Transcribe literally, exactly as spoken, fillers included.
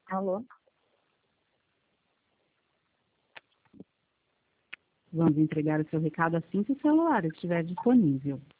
Alô? Vamos entregar o seu recado assim que o celular estiver disponível.